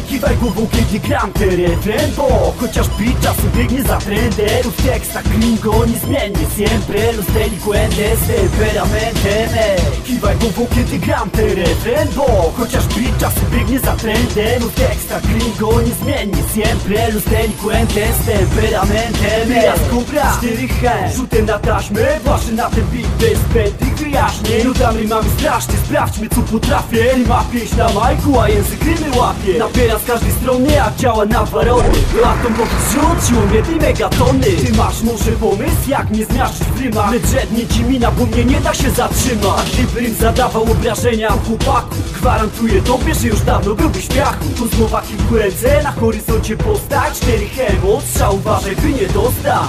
kiwaj głową, kiedy gram ten refren, bo chociaż beat czasem biegnie za trendem, w tekstach gringo niezmiennie siempre los delincuentes temperamentem. Kiwaj głową, kiedy gram ten refren, bo chociaż beat czasem biegnie za trendem, w tekstach gringo niezmiennie siempre los delincuentes temperamentem. Ja skumpra 4H, rzutem na taśmę, właśnie na ten beat bez zbędnych wyjaśnień. Nudami mamy strasznie, sprawdźmy co potrafię. Ma pieśń na majku, a język rymy łapie. Napieram z każdej strony, jak działa na warony. Atomowy zrzut, siłą jednej megatony. Ty masz może pomysł, jak mnie zmiażdżyć w rymach, lecz żednie ci mina, bo mnie nie da się zatrzymać. A gdyby rym zadawał obrażenia chłopaku, gwarantuję tobie, że już dawno byłbyś w piachu. Tu znowa kilku ręce, na horyzoncie postać 4 hem od strzał, uważaj by nie dostać.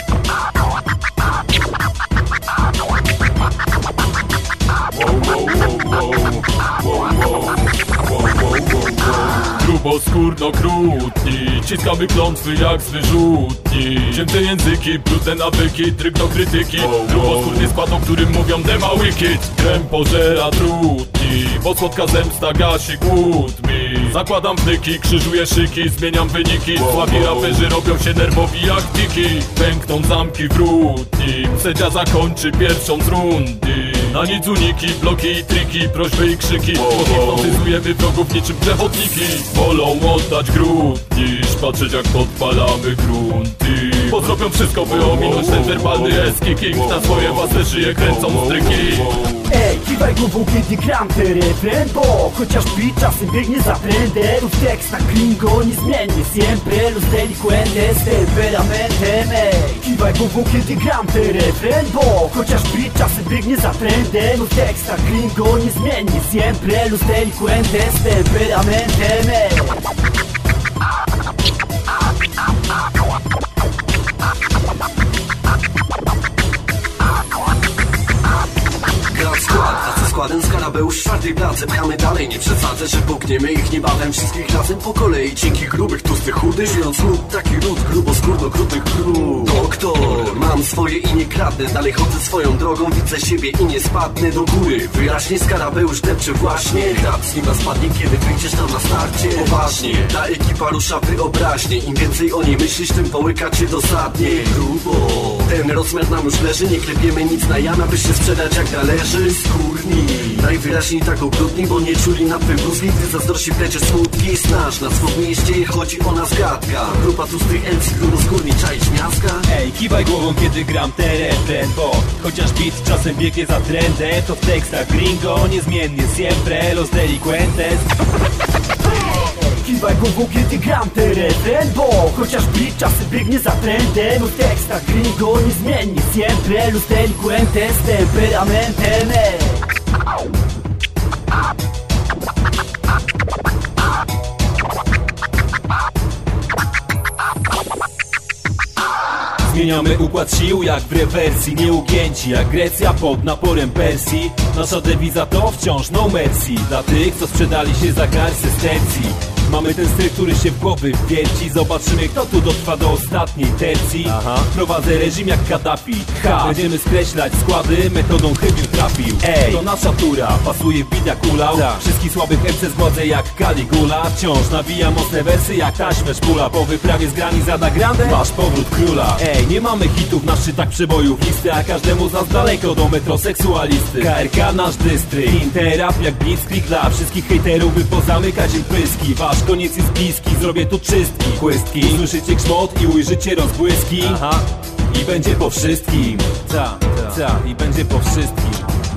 Gruboskórno-krutni, ciskamy klątwy jak z wyrzutni. Cięte języki, brudne nawyki, tryb do krytyki. Gruboskórny skład, o którym mówią dema wicked. Krem pożera trudni, bo słodka zemsta gasi głód mi. Zakładam wnyki, krzyżuję szyki, zmieniam wyniki. Słabi raperzy robią się nerwowi jak tiki. Pękną zamki wrótni, sędzia zakończy pierwszą z rundy. Na nic uniki, bloki i triki, prośby i krzyki. Hipnotyzujemy wrogów niczym przewodniki. Wolą oddać grunt niż patrzeć jak podpalamy grunty. Bo zrobią wszystko, by ominąć ten werbalny eski. King na swoje własne szyje kręcą stryki. Ej, kiwaj głową, kiedy gram ten refren, bo chociaż beat czasem biegnie za trendem, w tekstach gringo niezmiennie siempre los delincuentes temperamentem. Ej, kiwaj głową, kiedy gram ten refren, bo chociaż beat czasem biegnie za trendem, w tekstach gringo niezmiennie siempre los delincuentes temperamentem. Składem Skarabeusz czwartej pracy pchamy dalej, nie przesadzę, że połkniemy ich niebawem wszystkich razem po kolei. Dzięki grubych, tłustych, chudych, żyjąc lud, taki lud, gruboskórno-krutych krów. Doktor, mam swoje i nie kradnę, dalej chodzę swoją drogą, widzę siebie i nie spadnę do góry. Wyraźnie Skarabeusz depcze właśnie, rap z nieba spadnie, kiedy wyjdziesz tam na starcie. Poważnie, ta ekipa rusza wyobraźnię, im więcej o niej myślisz, tym połyka cię dosadnie. Grubo, ten rozmiar nam już leży, nie klepiemy nic na jana, by się sprzedać jak należy. Skórni, najwyraźniej tak okrutni, bo nie czuli na twym mózgi, gdy zazdrości plecie smutki. Znasz, na swym mieście chodzi o nas gadka. Grupa tłustych MC, gruboskórni, czaić miazga. Ej, kiwaj głową, kiedy gram ten refren, bo chociaż beat czasem biegnie za trendem, to w tekstach gringo niezmiennie siempre los delincuentes. Kiwaj głową, kiedy gram ten refren, bo chociaż beat czasem biegnie za trendem, w tekstach gringo niezmiennie siempre los delincuentes temperamentem. Zmieniamy układ sił jak w rewersji, nieugięci jak Grecja pod naporem Persji. Nasza dewiza to wciąż no mercy dla tych, co sprzedali się za garść systencji. Mamy ten styl, który się w głowy wierci. Zobaczymy, kto tu dotrwa do ostatniej tercji. Prowadzę reżim jak Kaddafi. Będziemy skreślać składy metodą chybił trafił. Ej, to nasza tura, pasuje w beat jak ulał. Wszystkich słabych MC zgładzę jak Caligula. Wciąż nawija mocne wersy jak taśmę szpula. Po wyprawie z grani Zada Grande masz powrót króla. Ej, nie mamy hitów na szczytach przebojów listy, a każdemu z nas daleko do metroseksualisty. KRK nasz dystrykt, interrap jak blitzkrieg dla wszystkich hejterów, by pozamykać im pyski. Wasz koniec jest bliski, zrobię tu czystki. Kłystki, usłyszycie grzmot i ujrzycie rozbłyski. I będzie po wszystkim. I będzie po wszystkim.